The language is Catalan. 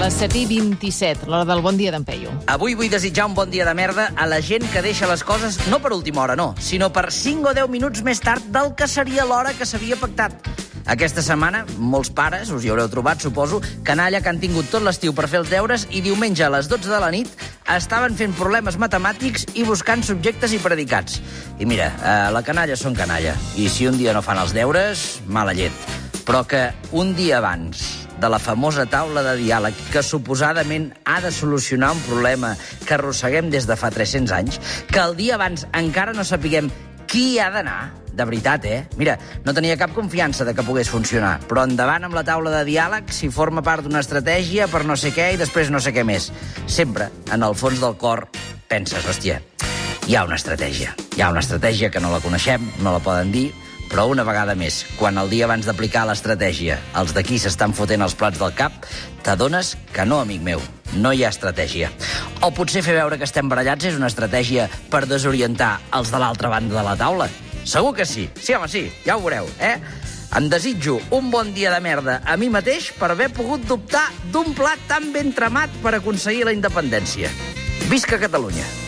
Les 7:27, l'hora del bon dia d'en Peyu. Avui vull desitjar un bon dia de merda a la gent que deixa les coses no per última hora, no, sinó per 5 o 10 minuts més tard del que seria l'hora que s'havia pactat. Aquesta setmana, molts pares, us hi haureu trobat, suposo, canalla que han tingut tot l'estiu per fer els deures i diumenge a les 12 de la nit estaven fent problemes matemàtics i buscant subjectes i predicats. I mira, la canalla són canalla, i si un dia no fan els deures, mala llet. Però que un dia abans de la famosa taula de diàleg que suposadament ha de solucionar un problema que arrosseguem des de fa 300 anys, que el dia abans encara no sapiguem qui hi ha d'anar, de veritat, Mira, no tenia cap confiança de que pogués funcionar, però endavant amb la taula de diàleg si forma part d'una estratègia per no sé què i després no sé què més. Sempre, en el fons del cor, penses, hòstia, hi ha una estratègia. Hi ha una estratègia que no la coneixem, no la poden dir, però una vegada més, quan el dia abans d'aplicar l'estratègia els d'aquí s'estan fotent els plats del cap, t'adones que no, amic meu, no hi ha estratègia. O potser fer veure que estem barallats és una estratègia per desorientar els de l'altra banda de la taula? Segur que sí. Sí, home, sí, ja ho veureu, Em desitjo un bon dia de merda a mi mateix per haver pogut dubtar d'un pla tan ben tramat per aconseguir la independència. Visca Catalunya!